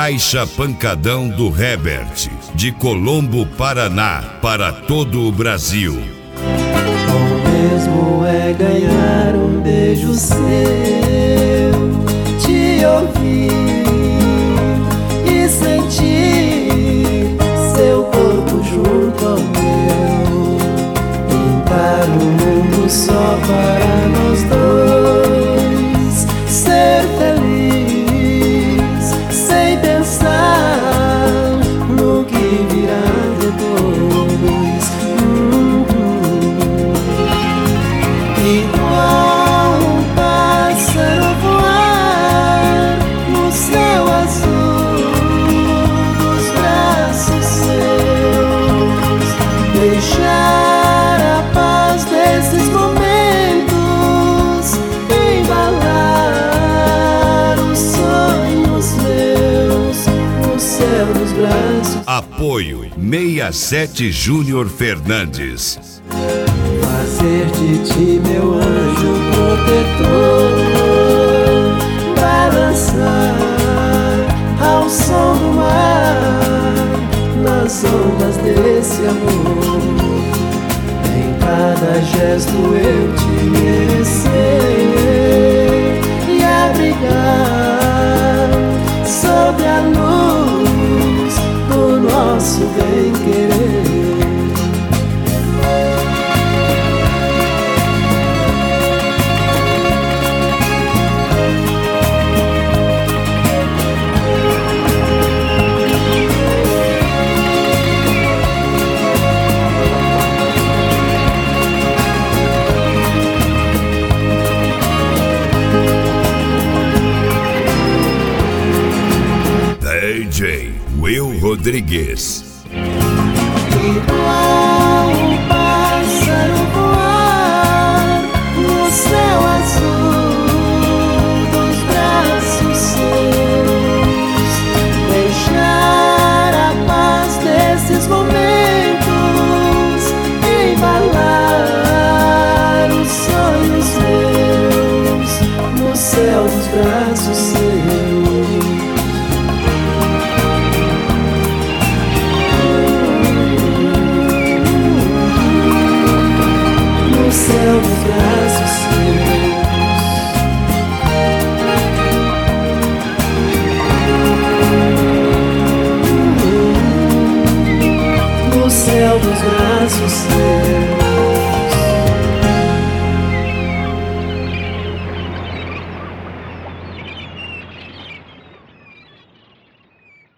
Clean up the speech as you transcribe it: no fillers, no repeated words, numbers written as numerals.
Faixa Pancadão do Herbert, de Colombo, Paraná, para todo o Brasil. Bom mesmo é ganhar um beijo seu, te ouvir e sentir seu corpo junto ao meu. Pintar um mundo só para nós dois, ser feliz sem pensar no que virá depois. Igual um pássaro voar no céu azul dos braços seus, deixar a paz desses momentos, embalar os sonhos meus no céu dos braços. Apoio 67 Júnior Fernandes. Fazer de ti meu anjo protetor, balançar ao som do mar, nas ondas desse amor. Em cada gesto eu te merecer e abrigar sob a luz do nosso bem-querer. DJ Will Rodrigues. Igual um pássaro voar no céu azul dos braços seus, deixar a paz desses momentos, embalar os sonhos meus no céu dos braços seus. No céu dos braços seus, no céu dos braços seus.